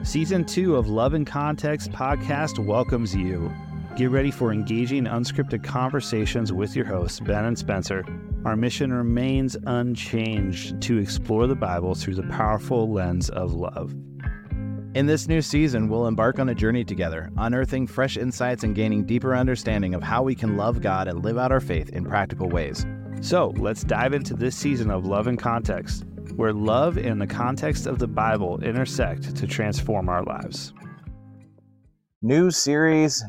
Season 2 of Love in Context podcast welcomes you. Get ready for engaging, unscripted conversations with your hosts, Ben and Spencer. Our mission remains unchanged to explore the Bible through the powerful lens of love. In this new season, we'll embark on a journey together, unearthing fresh insights and gaining deeper understanding of how we can love God and live out our faith in practical ways. So let's dive into this season of Love in Context, where love and the context of the Bible intersect to transform our lives. New series.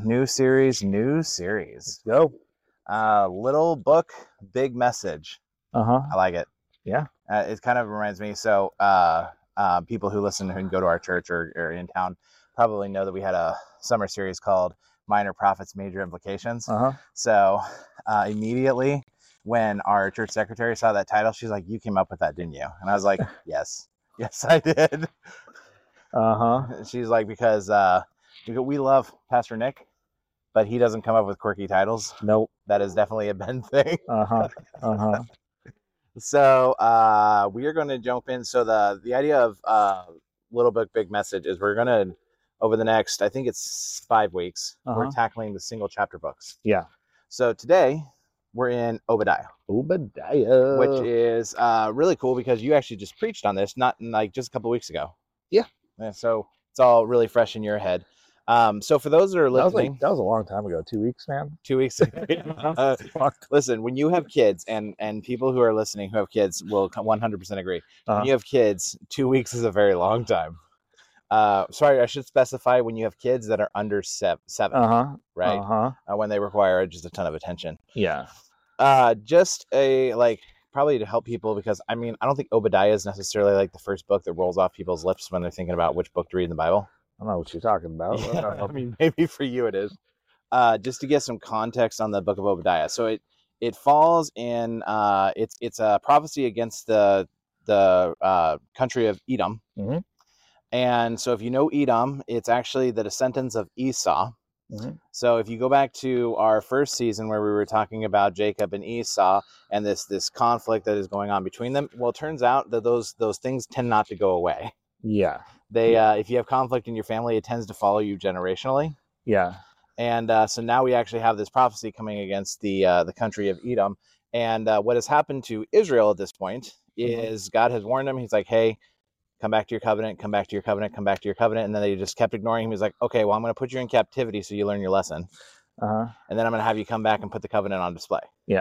Go. Little book, big message. I like it. Yeah. It kind of reminds me. So people who listen and go to our church or in town probably know that we had a summer series called Minor Prophets, Major Implications. So immediately when our church secretary saw that title, she's like, "You came up with that, didn't you?" And I was like, yes, I did. She's like, because we love Pastor Nick, but he doesn't come up with quirky titles. Nope. That is definitely a Ben thing. So we are going to jump in. So the idea of Little Book, Big Message is we're going to, over the next, I think it's 5 weeks, we're tackling the single chapter books. Yeah. So today we're in Obadiah. Which is really cool because you actually just preached on this, not in like just a couple weeks ago. Yeah. And so it's all really fresh in your head. So for those that are listening, that was a long time ago. 2 weeks, man. 2 weeks ago. Listen, when you have kids, and people who are listening who have kids will 100% agree. When you have kids, 2 weeks is a very long time. Sorry, I should specify when you have kids that are under seven, right? When they require just a ton of attention. Yeah. Just probably to help people, because I mean, I don't think Obadiah is necessarily like the first book that rolls off people's lips when they're thinking about which book to read in the Bible. I don't know what you're talking about. Yeah, I mean, maybe for you it is. Just to get some context on the book of Obadiah. So it falls in it's a prophecy against the country of Edom. And so if you know Edom, it's actually the descendants of Esau. So if you go back to our first season where we were talking about Jacob and Esau and this conflict that is going on between them, well, it turns out that those things tend not to go away. Yeah. They if you have conflict in your family, it tends to follow you generationally. Yeah. And so now we actually have this prophecy coming against the country of Edom. And what has happened to Israel at this point is God has warned them. He's like, hey, come back to your covenant, come back to your covenant, come back to your covenant. And then they just kept ignoring him. He's like, okay, well, I'm going to put you in captivity so you learn your lesson. And then I'm going to have you come back and put the covenant on display. Yeah.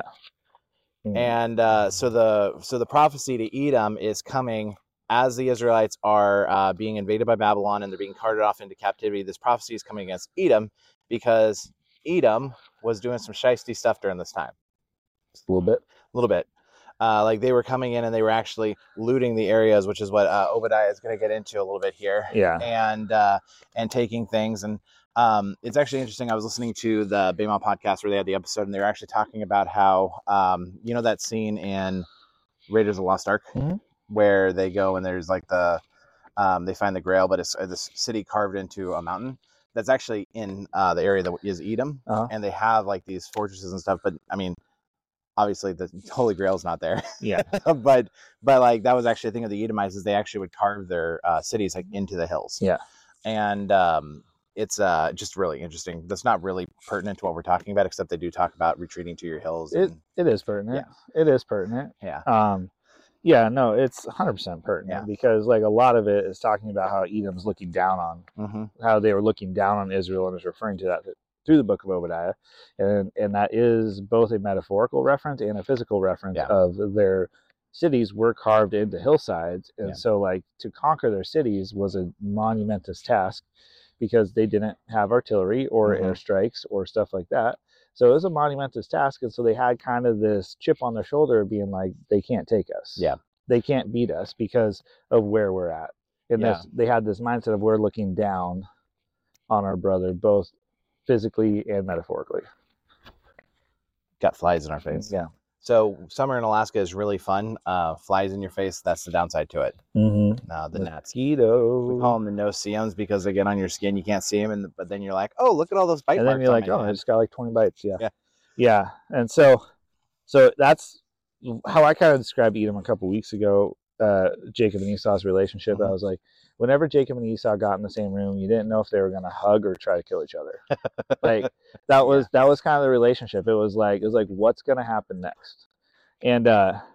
And so the prophecy to Edom is coming as the Israelites are being invaded by Babylon and they're being carted off into captivity. This prophecy is coming against Edom because Edom was doing some shiesty stuff during this time. Just a little bit. Like they were coming in and they were actually looting the areas, which is what Obadiah is going to get into a little bit here. Yeah. And taking things. And it's actually interesting. I was listening to the Bema podcast where they had the episode and they were actually talking about how, you know, that scene in Raiders of the Lost Ark where they go and there's like they find the Grail, but it's this city carved into a mountain. That's actually in the area that is Edom. And they have like these fortresses and stuff. But I mean, obviously the Holy Grail is not there. Yeah. but like that was actually a thing of the Edomites is they actually would carve their cities like into the hills. Yeah. And it's just really interesting. That's not really pertinent to what we're talking about, except they do talk about retreating to your hills. It is pertinent. Yeah. It is pertinent. Yeah. Yeah, no, it's 100% pertinent because like a lot of it is talking about how Edom's looking down on, how they were looking down on Israel and is referring to that through the book of Obadiah. And that is both a metaphorical reference and a physical reference of their cities were carved into hillsides. And so like to conquer their cities was a monumentous task because they didn't have artillery or airstrikes or stuff like that. So it was a monumentous task. And so they had kind of this chip on their shoulder being like, they can't take us. Yeah. They can't beat us because of where we're at. And they had this mindset of we're looking down on our brother, both physically and metaphorically. Got flies in our face. Yeah. So summer in Alaska is really fun. Flies in your face, that's the downside to it. The gnats. Mosquito. We call them the no-see-ums because they get on your skin. You can't see them, but then you're like, oh, look at all those bite marks. And then you're like, oh, I just got like 20 bites. Yeah. And so that's how I kind of described Edom a couple weeks ago. Jacob and Esau's relationship. I was like, whenever Jacob and Esau got in the same room, you didn't know if they were going to hug or try to kill each other. Like that was kind of the relationship. It was like what's going to happen next, and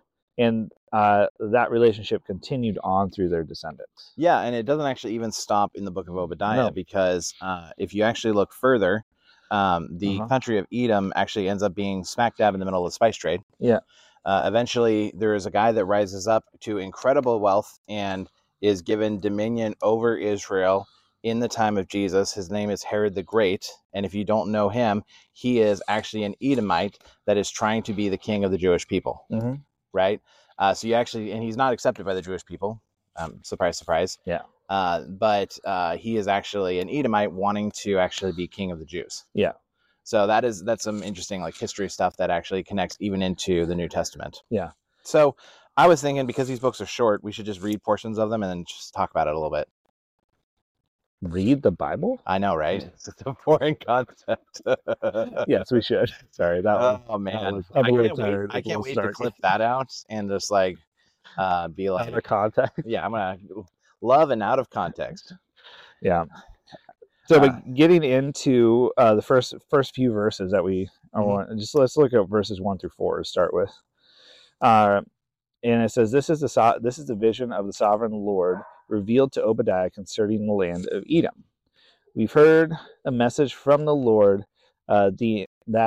that relationship continued on through their descendants. Yeah, and it doesn't actually even stop in the book of Obadiah, because if you actually look further, the country of Edom actually ends up being smack dab in the middle of the spice trade. Yeah. Eventually, there is a guy that rises up to incredible wealth and is given dominion over Israel in the time of Jesus. His name is Herod the Great. And if you don't know him, he is actually an Edomite that is trying to be the king of the Jewish people. Right? So you actually, and he's not accepted by the Jewish people. Surprise, surprise. Yeah. But he is actually an Edomite wanting to actually be king of the Jews. Yeah. So that's some interesting like history stuff that actually connects even into the New Testament. Yeah. So I was thinking, because these books are short, we should just read portions of them and then just talk about it a little bit. Read the Bible? I know, right? It's a boring concept. Yes, we should. Sorry, that was. Oh man, I can't wait to clip that out and just like be like out of context. Yeah, I'm gonna love and out of context. Yeah. So, but getting into the first few verses that we want, just let's look at verses 1 through 4 to start with. And it says, "This is the vision of the sovereign Lord revealed to Obadiah concerning the land of Edom. We've heard a message from the Lord, we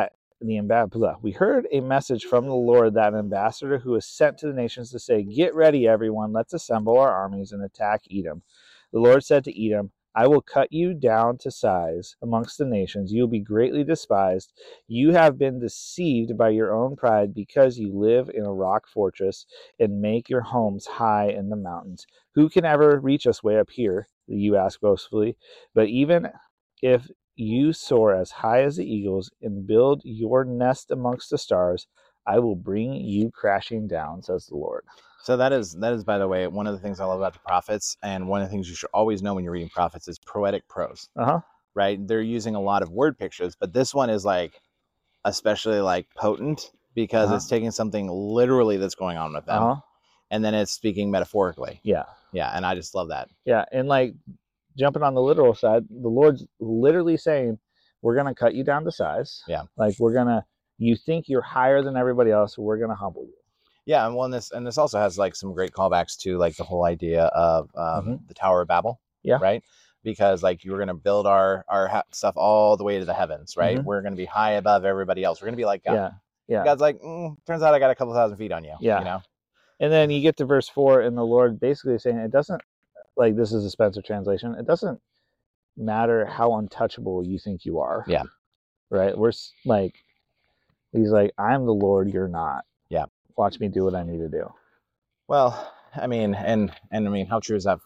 heard a message from the Lord, that ambassador who was sent to the nations to say, 'Get ready, everyone, let's assemble our armies and attack Edom.' The Lord said to Edom, 'I will cut you down to size amongst the nations. You will be greatly despised. You have been deceived by your own pride, because you live in a rock fortress and make your homes high in the mountains. Who can ever reach us way up here?' you ask boastfully. But even if you soar as high as the eagles and build your nest amongst the stars, I will bring you crashing down, says the Lord." So that is, by the way, one of the things I love about the prophets, and one of the things you should always know when you're reading prophets is poetic prose. Right? They're using a lot of word pictures, but this one is like especially like potent because it's taking something literally that's going on with them, and then it's speaking metaphorically. Yeah, and I just love that. Yeah, and like jumping on the literal side, the Lord's literally saying, "We're gonna cut you down to size. Yeah, like you think you're higher than everybody else, so we're gonna humble you." Yeah, and this also has like some great callbacks to like the whole idea of the Tower of Babel. Yeah, right. Because like you were going to build our stuff all the way to the heavens, right? We're going to be high above everybody else. We're going to be like God. Yeah. God's like, turns out I got a couple thousand feet on you. Yeah. You know. And then you get to verse 4, and the Lord basically saying, it doesn't, like, this is a Spencer translation, it doesn't matter how untouchable you think you are. Yeah. Right. We're like, he's like, I'm the Lord, you're not. Yeah. Watch me do what I need to do. Well, I mean, and I mean, how true is that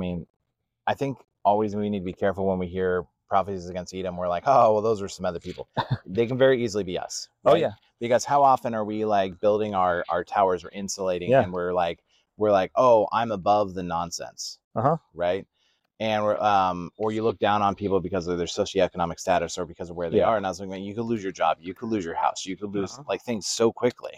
I think always we need to be careful when we hear prophecies against Edom. We're like, oh, well, those are some other people. They can very easily be us. Right? Oh, yeah. Because how often are we like building our towers or insulating and we're like, oh, I'm above the nonsense. Right. And we're, or you look down on people because of their socioeconomic status or because of where they are. And I was like, you could lose your job. You could lose your house. You could lose like things so quickly.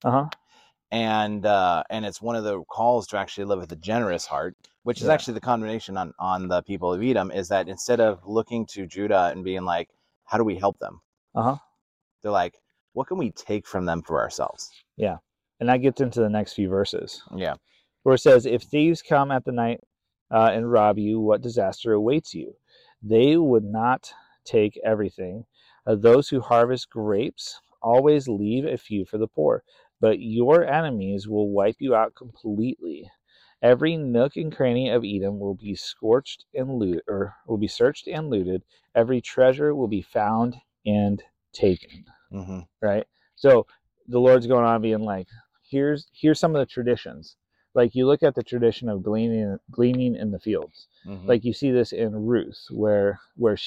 And it's one of the calls to actually live with a generous heart, which is actually the condemnation on the people of Edom, is that instead of looking to Judah and being like, how do we help them? They're like, what can we take from them for ourselves? Yeah. And that gets into the next few verses. Yeah. Where it says, if thieves come at the night and rob you, what disaster awaits you? They would not take everything. Those who harvest grapes always leave a few for the poor. But your enemies will wipe you out completely. Every nook and cranny of Edom will be scorched and looted, or will be searched and looted. Every treasure will be found and taken. Right? So the Lord's going on being like, here's some of the traditions. Like you look at the tradition of gleaning in the fields. Like you see this in Ruth, where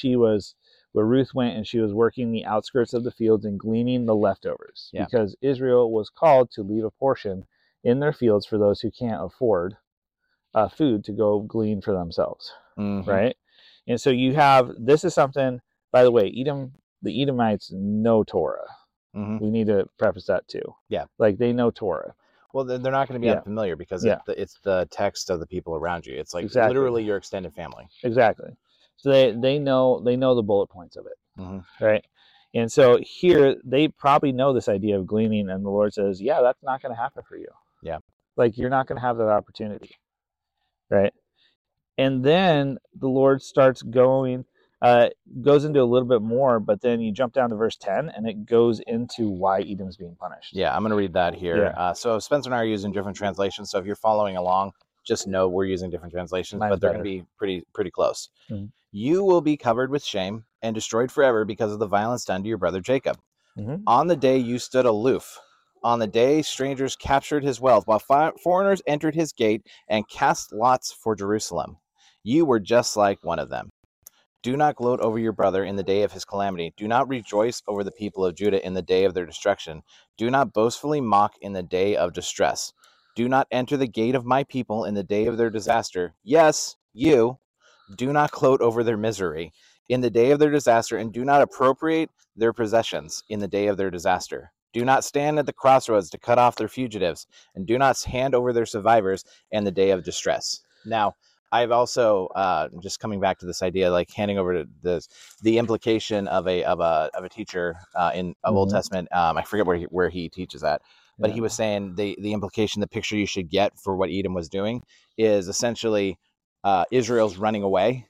Ruth went and she was working the outskirts of the fields and gleaning the leftovers, because Israel was called to leave a portion in their fields for those who can't afford food to go glean for themselves, right? And so this is something, by the way, the Edomites know Torah. We need to preface that too. Yeah. Like they know Torah. Well, they're not going to be unfamiliar because it's the text of the people around you. It's like literally your extended family. Exactly. So they know the bullet points of it, right? And so here they probably know this idea of gleaning, and the Lord says, "Yeah, that's not going to happen for you. Yeah, like you're not going to have that opportunity, right?" And then the Lord starts goes into a little bit more, but then you jump down to verse 10, and it goes into why Edom's being punished. Yeah, I'm going to read that here. Yeah. So Spencer and I are using different translations. So if you're following along, just know we're using different translations, but they're going to be pretty close. Mm-hmm. You will be covered with shame and destroyed forever because of the violence done to your brother Jacob. Mm-hmm. On the day you stood aloof, on the day strangers captured his wealth, while foreigners entered his gate and cast lots for Jerusalem, you were just like one of them. Do not gloat over your brother in the day of his calamity. Do not rejoice over the people of Judah in the day of their destruction. Do not boastfully mock in the day of distress. Do not enter the gate of my people in the day of their disaster. Yes, you. Do not gloat over their misery in the day of their disaster, and do not appropriate their possessions in the day of their disaster. Do not stand at the crossroads to cut off their fugitives, and do not hand over their survivors in the day of distress. Now, I've also just coming back to this idea, like handing over to the implication of a teacher in Old Testament. I forget where he teaches that, but he was saying the implication, the picture you should get for what Edom was doing is essentially Israel's running away,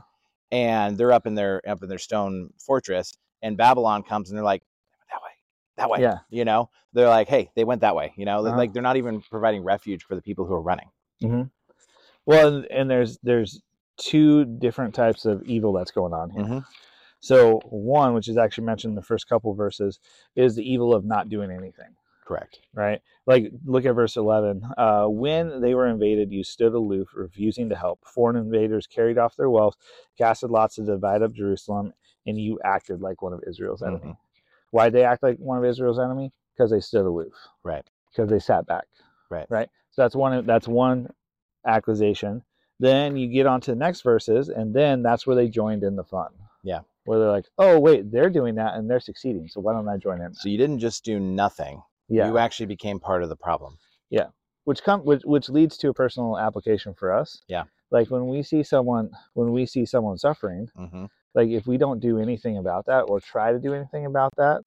and they're up in their stone fortress, and Babylon comes, and they're like, that way, you know, they're like, hey, they went that way, you know, like they're not even providing refuge for the people who are running. Mm-hmm. Well, and there's two different types of evil that's going on here. Mm-hmm. So one, which is actually mentioned in the first couple verses, is the evil of not doing anything. Correct. Right? Like, look at verse 11. When they were invaded, you stood aloof, refusing to help. Foreign invaders carried off their wealth, casted lots to divide up Jerusalem, and you acted like one of Israel's enemies. Mm-hmm. Why'd they act like one of Israel's enemies? Because they stood aloof. Right. Because they sat back. Right. Right? So that's one accusation. Then you get on to the next verses, and then that's where they joined in the fun. Yeah. Where they're like, oh, wait, they're doing that, and they're succeeding, so why don't I join in? So you didn't just do nothing. Yeah. You actually became part of the problem. Yeah. Which leads to a personal application for us. Yeah. Like when we see someone suffering, mm-hmm. like if we don't do anything about that or try to do anything about that,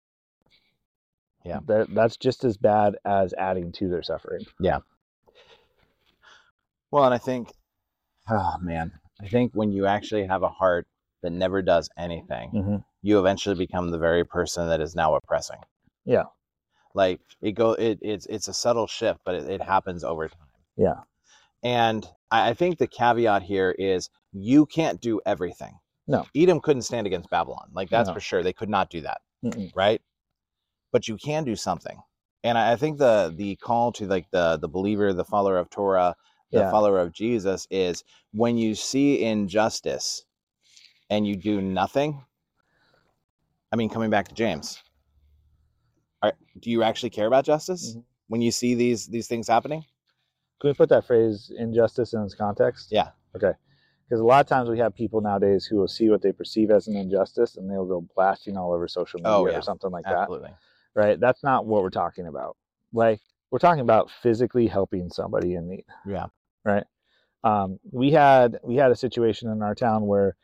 yeah, that's just as bad as adding to their suffering. Yeah. Well, and I think when you actually have a heart that never does anything, mm-hmm. you eventually become the very person that is now oppressing. Yeah. Like it's a subtle shift, but it happens over time. Yeah. And I think the caveat here is you can't do everything. No. Edom couldn't stand against Babylon. Like that's for sure. They could not do that. Mm-mm. Right. But you can do something. And I think the call to like the believer, the follower of Torah, the follower of Jesus is when you see injustice and you do nothing. I mean, coming back to James, do you actually care about justice mm-hmm. when you see these things happening? Can we put that phrase injustice in its context? Yeah. Okay. Because a lot of times we have people nowadays who will see what they perceive as an injustice and they'll go blasting all over social media or something like Absolutely. That. Right? That's not what we're talking about. Like, we're talking about physically helping somebody in need. Yeah. Right? We had a situation in our town where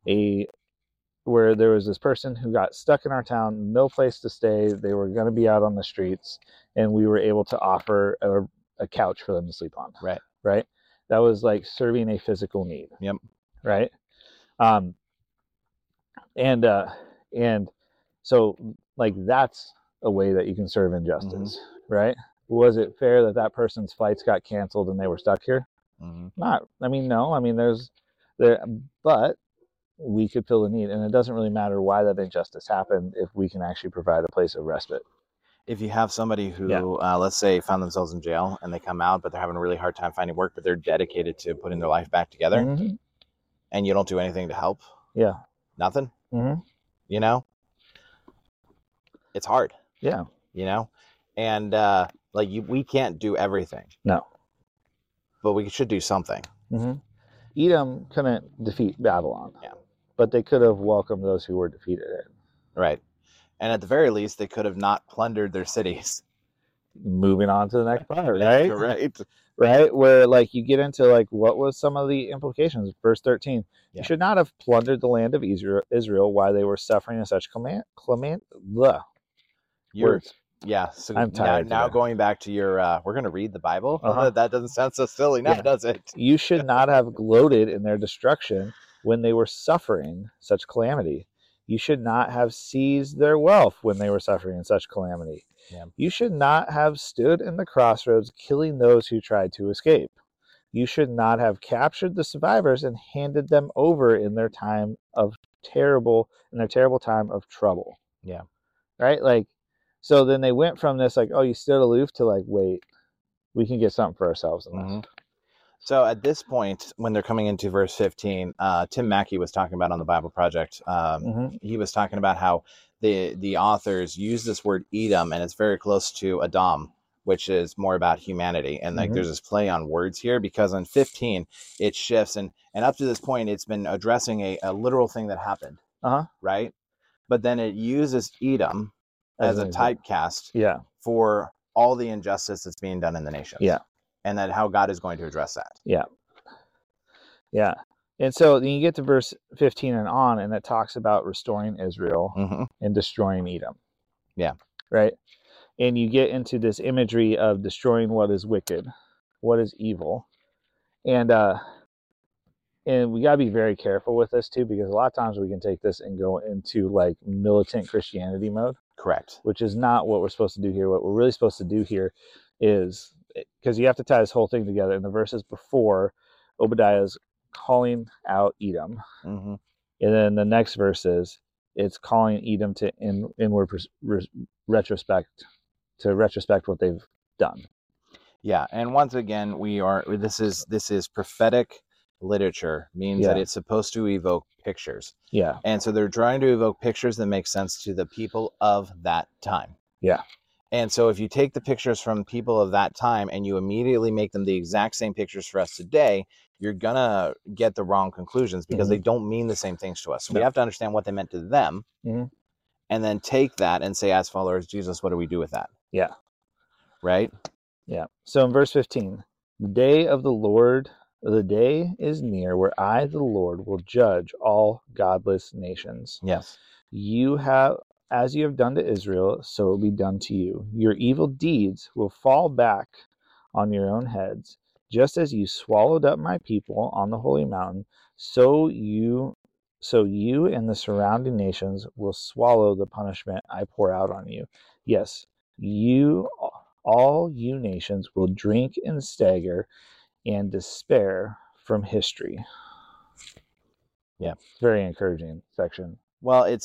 there was this person who got stuck in our town, no place to stay. They were going to be out on the streets, and we were able to offer a couch for them to sleep on. Right. Right. That was like serving a physical need. Yep. Right. And so like that's a way that you can serve injustice. Mm-hmm. Right. Was it fair that person's flights got canceled and they were stuck here? Mm-hmm. Not. I mean, no. I mean, but we could fill the need, and it doesn't really matter why that injustice happened if we can actually provide a place of respite. If you have somebody who, let's say, found themselves in jail and they come out, but they're having a really hard time finding work, but they're dedicated to putting their life back together, mm-hmm. and you don't do anything to help, nothing, mm-hmm. you know, it's hard, you know, and we can't do everything, no, but we should do something. Mm-hmm. Edom couldn't defeat Babylon, but they could have welcomed those who were defeated. Right. And at the very least, they could have not plundered their cities. moving on to the next part, right? Right. Right, where like you get into like what was some of the implications. Verse 13, Yeah. You should not have plundered the land of Israel while they were suffering in such words. Yeah, so I'm tired now today. going back to your we're going to read the Bible. Uh-huh. That doesn't sound so silly now, Yeah. does it? You should not have gloated in their destruction when they were suffering such calamity. You should not have seized their wealth when they were suffering in such calamity. Yeah. You should not have stood in the crossroads killing those who tried to escape. You should not have captured the survivors and handed them over in their terrible time of trouble. Yeah. Right? Like, so then they went from this like, oh, you stood aloof to like, wait, we can get something for ourselves in this. Mm-hmm. So at this point, when they're coming into verse 15, Tim Mackey was talking about on the Bible Project. He was talking about how the authors use this word Edom, and it's very close to Adam, which is more about humanity. And like there's this play on words here, because on 15 it shifts, and up to this point it's been addressing a literal thing that happened, right? But then it uses Edom as a typecast for all the injustice that's being done in the nation. Yeah. And that how God is going to address that. Yeah. Yeah. And so then you get to verse 15 and on, and it talks about restoring Israel and destroying Edom. Yeah. Right? And you get into this imagery of destroying what is wicked, what is evil. And we got to be very careful with this too, because a lot of times we can take this and go into like militant Christianity mode. Correct. Which is not what we're supposed to do here. What we're really supposed to do here is, because you have to tie this whole thing together. In the verses before, Obadiah is calling out Edom. And then the next verses, it's calling Edom to inward retrospect what they've done. Yeah, and once again, this is prophetic literature, means that it's supposed to evoke pictures. Yeah. And so they're trying to evoke pictures that make sense to the people of that time. Yeah. And so if you take the pictures from people of that time and you immediately make them the exact same pictures for us today, you're going to get the wrong conclusions, because they don't mean the same things to us. So we have to understand what they meant to them, and then take that and say, as followers of Jesus, what do we do with that? Yeah. Right? Yeah. So in verse 15, the day is near where I, the Lord, will judge all godless nations. Yes. As you have done to Israel, so it will be done to you. Your evil deeds will fall back on your own heads. Just as you swallowed up my people on the holy mountain, so you and the surrounding nations will swallow the punishment I pour out on you. Yes, all you nations will drink and stagger and despair from history. Yeah. Very encouraging section. Well, it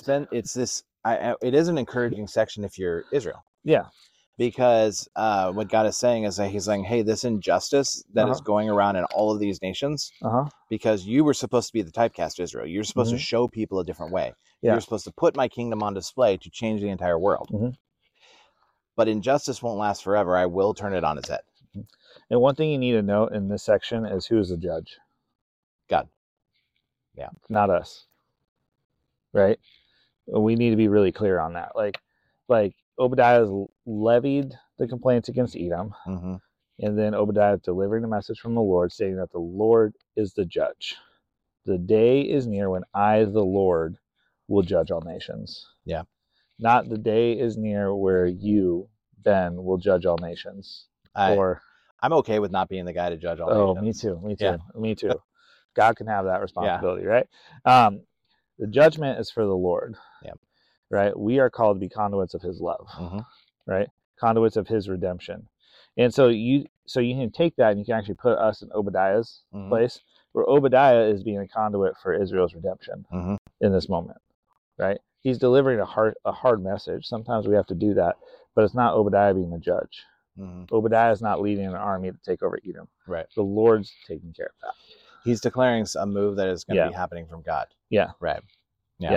is an encouraging section if you're Israel. Yeah. Because what God is saying is that he's saying, hey, this injustice that is going around in all of these nations, because you were supposed to be the typecast Israel. You're supposed to show people a different way. Yeah. You're supposed to put my kingdom on display to change the entire world. But injustice won't last forever. I will turn it on its head. And one thing you need to note in this section is who is the judge? God. Yeah. Not us. Right? We need to be really clear on that. Like Obadiah has levied the complaints against Edom, and then Obadiah is delivering the message from the Lord, saying that the Lord is the judge. The day is near when I, the Lord, will judge all nations. Yeah. Not the day is near where you, Ben, will judge all nations. I'm okay with not being the guy to judge all nations. Me too. God can have that responsibility, right? The judgment is for the Lord. Yeah. Right? We are called to be conduits of his love. Right? Conduits of his redemption. And so you can take that and you can actually put us in Obadiah's place, where Obadiah is being a conduit for Israel's redemption in this moment. Right? He's delivering a hard message. Sometimes we have to do that, but it's not Obadiah being the judge. Obadiah is not leading an army to take over Edom. Right. The Lord's taking care of that. He's declaring a move that is going to be happening from God. Yeah. Right. Yeah.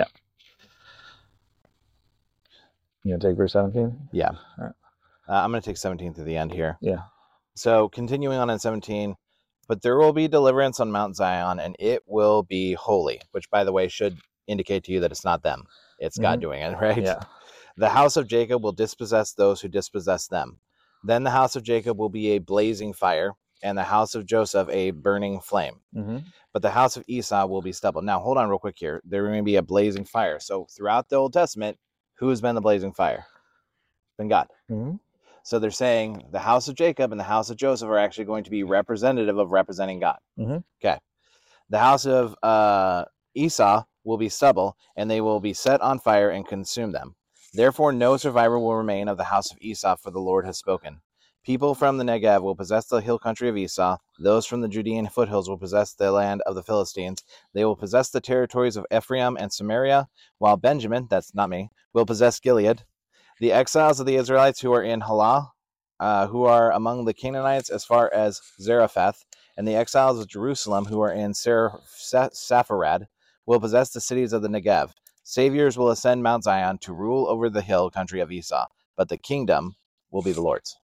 You going to take verse 17? Yeah. All right. I'm going to take 17 to the end here. Yeah. So continuing on in 17, but there will be deliverance on Mount Zion, and it will be holy, which, by the way, should indicate to you that it's not them. It's God doing it, right? Yeah. The house of Jacob will dispossess those who dispossess them. Then the house of Jacob will be a blazing fire, and the house of Joseph a burning flame. But the house of Esau will be stubble. Now, hold on real quick here. There may be a blazing fire. So throughout the Old Testament, who has been the blazing fire? It's been God. So they're saying the house of Jacob and the house of Joseph are actually going to be representative of representing God. Okay. The house of Esau will be stubble, and they will be set on fire and consume them. Therefore, no survivor will remain of the house of Esau, for the Lord has spoken. People from the Negev will possess the hill country of Esau. Those from the Judean foothills will possess the land of the Philistines. They will possess the territories of Ephraim and Samaria, while Benjamin, that's not me, will possess Gilead. The exiles of the Israelites who are in Halah, who are among the Canaanites as far as Zarephath, and the exiles of Jerusalem who are in Sepharad, will possess the cities of the Negev. Saviors will ascend Mount Zion to rule over the hill country of Esau, but the kingdom will be the Lord's.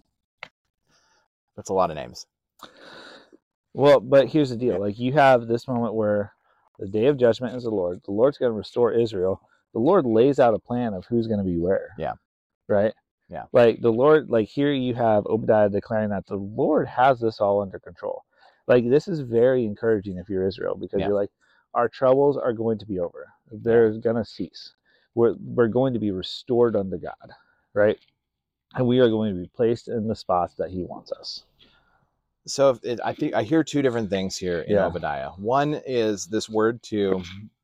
That's a lot of names. Well, but here's the deal. Like, you have this moment where the day of judgment is the Lord. The Lord's going to restore Israel. The Lord lays out a plan of who's going to be where. Yeah. Right? Yeah. Like, the Lord, like, here you have Obadiah declaring that the Lord has this all under control. Like, this is very encouraging if you're Israel, because you're like, our troubles are going to be over. They're going to cease. We're going to be restored unto God. Right? And we are going to be placed in the spots that he wants us. So I think I hear two different things here in Obadiah. One is this word to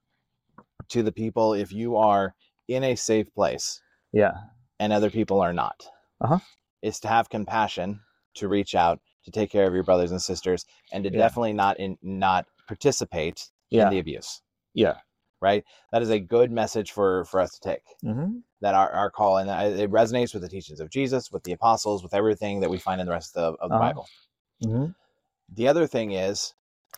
the people, if you are in a safe place, and other people are not, is to have compassion, to reach out, to take care of your brothers and sisters, and to definitely not participate in the abuse. Right? That is a good message for us to take. That our call, and it resonates with the teachings of Jesus, with the apostles, with everything that we find in the rest of the Bible. The other thing is,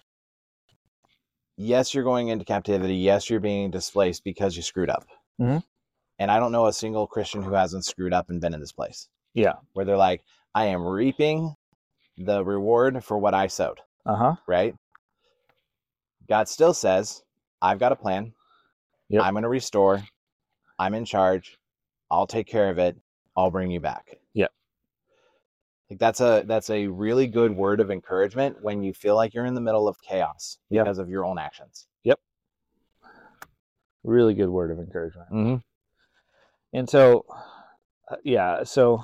yes, you're going into captivity. Yes, you're being displaced because you screwed up. And I don't know a single Christian who hasn't screwed up and been in this place. Where they're like, I am reaping the reward for what I sowed. Right? God still says, I've got a plan. I'm going to restore. I'm in charge. I'll take care of it. I'll bring you back. Like, that's a really good word of encouragement when you feel like you're in the middle of chaos because of your own actions. Really good word of encouragement. And so, so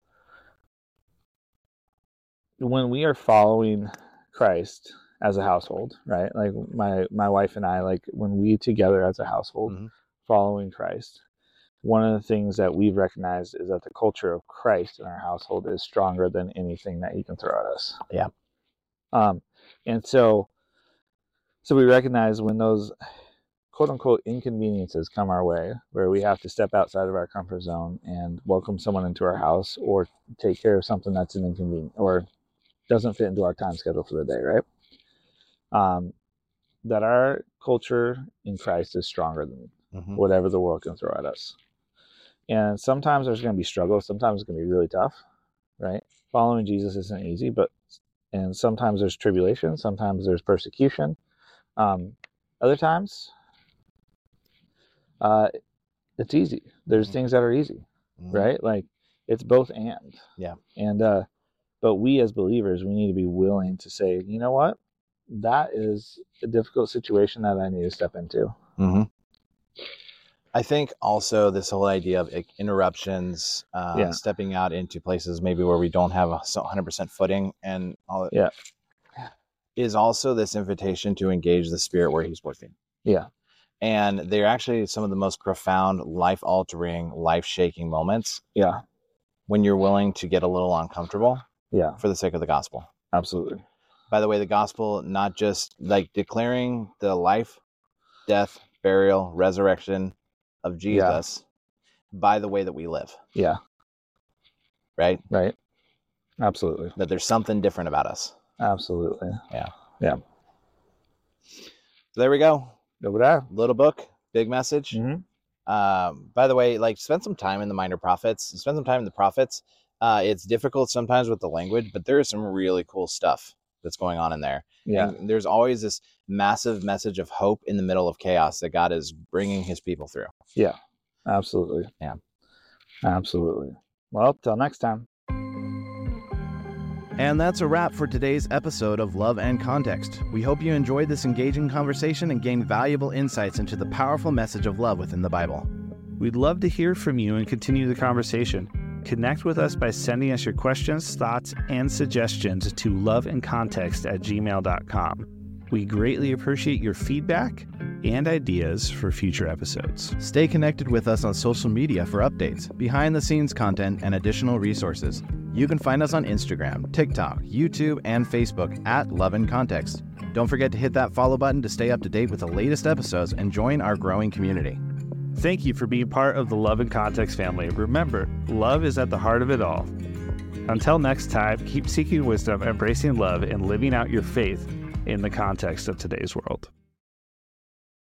when we are following Christ as a household, right? Like my wife and I, like when we together as a household following Christ, one of the things that we've recognized is that the culture of Christ in our household is stronger than anything that he can throw at us. And so we recognize when those quote unquote inconveniences come our way, where we have to step outside of our comfort zone and welcome someone into our house, or take care of something that's an inconvenience or doesn't fit into our time schedule for the day, right? That our culture in Christ is stronger than whatever the world can throw at us. And sometimes there's going to be struggles. Sometimes it's going to be really tough, right? Following Jesus isn't easy, and sometimes there's tribulation. Sometimes there's persecution. Other times, it's easy. There's things that are easy, right? Like, it's both and. And, but we as believers, we need to be willing to say, you know what? That is a difficult situation that I need to step into. I think also this whole idea of interruptions, stepping out into places maybe where we don't have 100% footing and all that, is also this invitation to engage the Spirit where he's working. And they're actually some of the most profound, life-altering, life-shaking moments. When you're willing to get a little uncomfortable for the sake of the gospel. Absolutely. By the way, the gospel, not just like declaring the life, death, burial, resurrection of Jesus by the way that we live. Right? Absolutely. That there's something different about us. Absolutely. So there we go. Obadiah. Little book, big message. By the way, like, spend some time in the minor prophets. Spend some time in the prophets. It's difficult sometimes with the language, but there is some really cool stuff that's going on in there. And there's always this massive message of hope in the middle of chaos that God is bringing his people through. Absolutely. Absolutely. Well, till next time. And that's a wrap for today's episode of Love and Context. We hope you enjoyed this engaging conversation and gained valuable insights into the powerful message of love within the Bible. We'd love to hear from you and continue the conversation. Connect with us by sending us your questions, thoughts, and suggestions to loveandcontext@gmail.com. We greatly appreciate your feedback and ideas for future episodes. Stay connected with us on social media for updates, behind-the-scenes content, and additional resources. You can find us on Instagram, TikTok, YouTube, and Facebook at Love and Context. Don't forget to hit that follow button to stay up to date with the latest episodes and join our growing community. Thank you for being part of the Love and Context family. Remember, love is at the heart of it all. Until next time, keep seeking wisdom, embracing love, and living out your faith in the context of today's world.